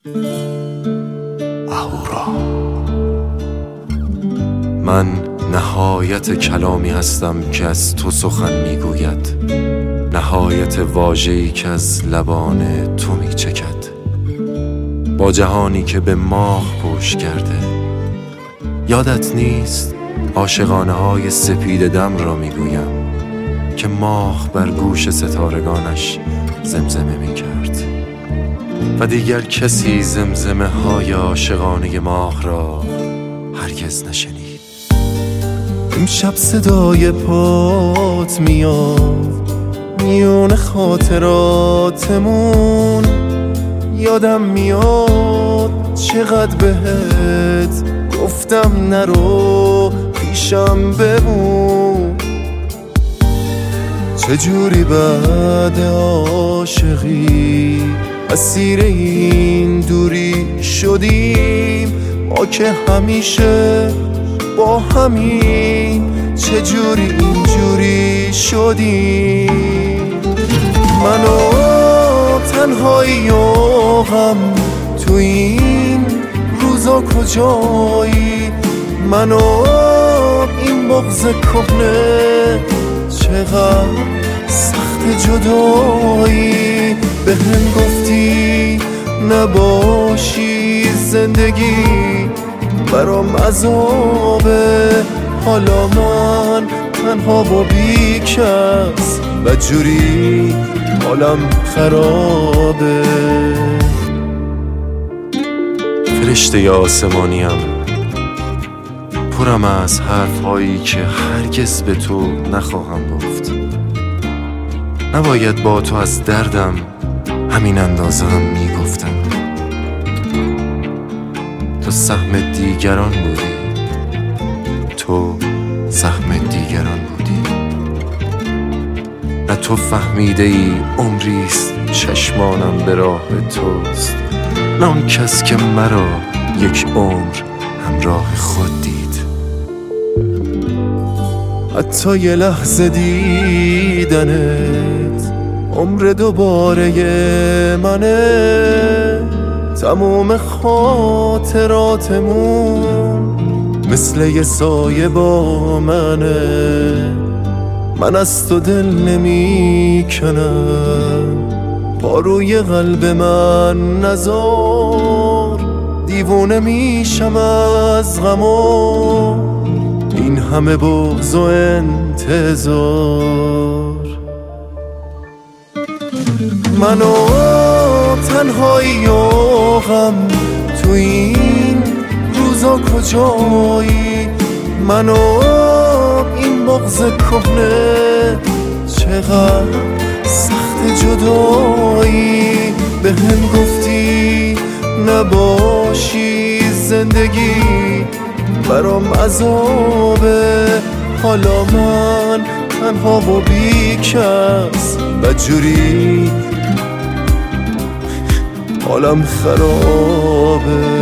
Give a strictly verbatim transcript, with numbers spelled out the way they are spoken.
اهورا. من نهایت کلامی هستم که از تو سخن میگوید، نهایت واژه‌ای که از لبان تو میچکد، با جهانی که به ماه پوش کرده. یادت نیست عاشقانه های سپید دم را میگویم که ماه بر گوش ستارگانش زمزمه میکرد و دیگر کسی زمزمه های عاشقانه ماه را هرگز نشنید. امشب صدای پات میاد میون خاطراتمون، یادم میاد چقدر بهت گفتم نرو پیشم بمون. چجوری بعد عاشقی اسیر این دوری شدیم، ما که همیشه با همین، چجوری اینجوری شدیم. منو تنهایی و غم تو این روزا کجایی، منو این بغض کهنه چقدر سخت جدایی. به هم گفتی نباشی زندگی برام عذابه، حالا من تنها و بی کس بدجوری حالم خرابه. فرشته آسمانیم، پرم از حرفهایی که هرگز به تو نخواهم گفت. نباید با تو از دردم همین اندازه هم میگفتم. تو سهم دیگران بودی، تو سهم دیگران بودی. نه تو فهمیده ای عمریست چشمانم به راه توست، نه اون کس که مرا یک عمر همراه خود دید. حتی یه لحظه دیدنت عمر دوباره منه، تموم خاطراتمون مثل یه سایه با منه. من از تو دل نمی کنم، پاروی قلب من نزار، دیوونه میشم از غم این همه بغض و انتظار. منو تنهایی و غم تو این روزا کجایی، منو این بغض کهنه چقدر سخت جدایی. به هم گفتی نباشی زندگی برام عذابه، حالا من تنها و بی کس بدجوری حالم خرابه.